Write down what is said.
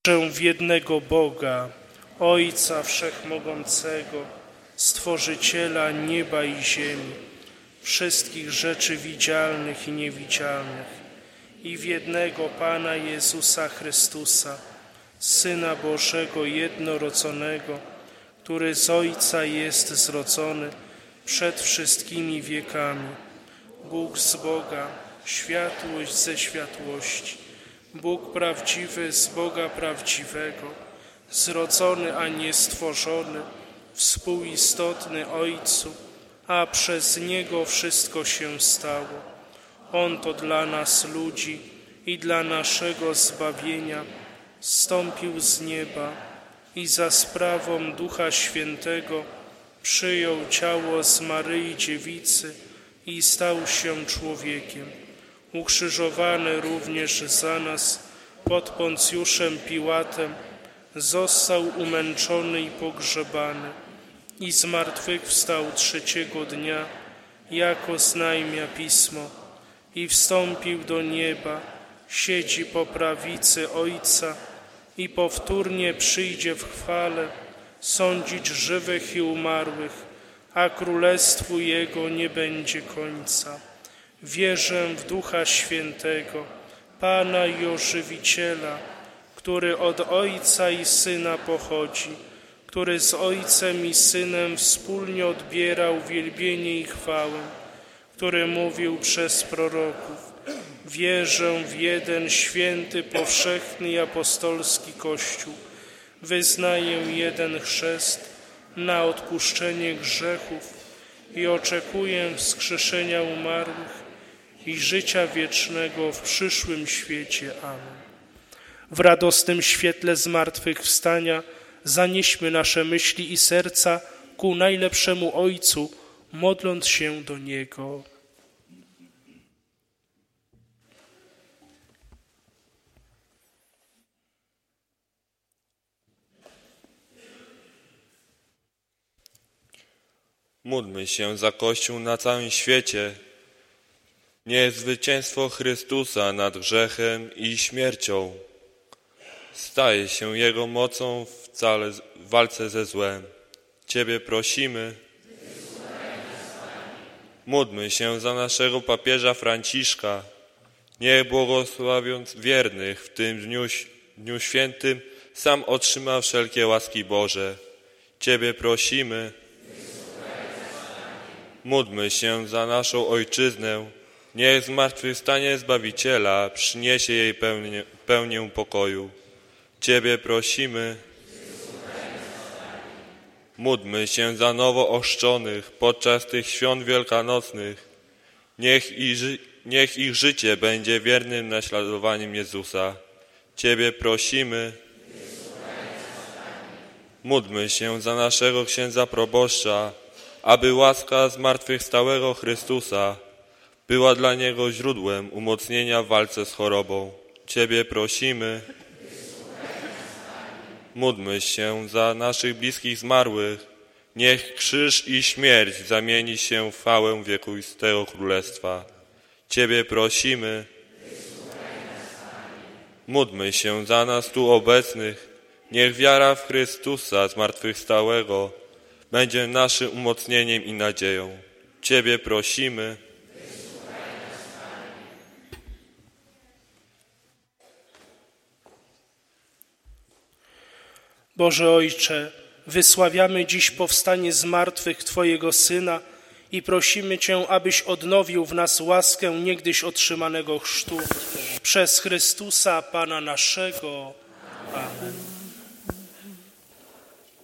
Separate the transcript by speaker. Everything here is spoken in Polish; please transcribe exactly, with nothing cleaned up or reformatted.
Speaker 1: Wierzę w jednego Boga, Ojca Wszechmogącego, Stworzyciela nieba i ziemi, wszystkich rzeczy widzialnych i niewidzialnych, i w jednego Pana Jezusa Chrystusa, Syna Bożego jednorodzonego, który z Ojca jest zrodzony przed wszystkimi wiekami, Bóg z Boga, światłość ze światłości, Bóg prawdziwy z Boga prawdziwego, zrodzony, a nie stworzony, współistotny Ojcu, a przez Niego wszystko się stało. On to dla nas ludzi i dla naszego zbawienia zstąpił z nieba i za sprawą Ducha Świętego przyjął ciało z Maryi Dziewicy i stał się człowiekiem. Ukrzyżowany również za nas pod Poncjuszem Piłatem, został umęczony i pogrzebany i zmartwychwstał trzeciego dnia, jako znajmia Pismo, i wstąpił do nieba, siedzi po prawicy Ojca i powtórnie przyjdzie w chwale sądzić żywych i umarłych, a królestwu Jego nie będzie końca. Wierzę w Ducha Świętego, Pana i Ożywiciela, który od Ojca i Syna pochodzi, który z Ojcem i Synem wspólnie odbierał wielbienie i chwałę, który mówił przez proroków. Wierzę w jeden święty, powszechny i apostolski Kościół. Wyznaję jeden chrzest na odpuszczenie grzechów i oczekuję wskrzeszenia umarłych i życia wiecznego w przyszłym świecie. Amen. W radosnym świetle zmartwychwstania zanieśmy nasze myśli i serca ku najlepszemu Ojcu, modląc się do Niego.
Speaker 2: Módlmy się za Kościół na całym świecie. Niech zwycięstwo Chrystusa nad grzechem i śmiercią staje się Jego mocą w, cale, w walce ze złem. Ciebie prosimy. Módlmy się za naszego papieża Franciszka. Niech błogosławiąc wiernych w tym dniu, dniu świętym sam otrzyma wszelkie łaski Boże. Ciebie prosimy. Módlmy się za naszą Ojczyznę. Niech zmartwychwstanie Zbawiciela przyniesie jej pełnię, pełnię pokoju. Ciebie prosimy. Módlmy się za nowo ochrzczonych podczas tych świąt wielkanocnych. Niech ich, niech ich życie będzie wiernym naśladowaniem Jezusa. Ciebie prosimy. Módlmy się za naszego księdza proboszcza, aby łaska zmartwychwstałego Chrystusa była dla niego źródłem umocnienia w walce z chorobą. Ciebie prosimy. Módlmy się za naszych bliskich zmarłych. Niech krzyż i śmierć zamieni się w chwałę wiekuistego królestwa. Ciebie prosimy. Módlmy się za nas tu obecnych. Niech wiara w Chrystusa zmartwychwstałego będzie naszym umocnieniem i nadzieją. Ciebie prosimy.
Speaker 1: Boże Ojcze, wysławiamy dziś powstanie z martwych Twojego Syna i prosimy Cię, abyś odnowił w nas łaskę niegdyś otrzymanego chrztu przez Chrystusa Pana naszego. Amen.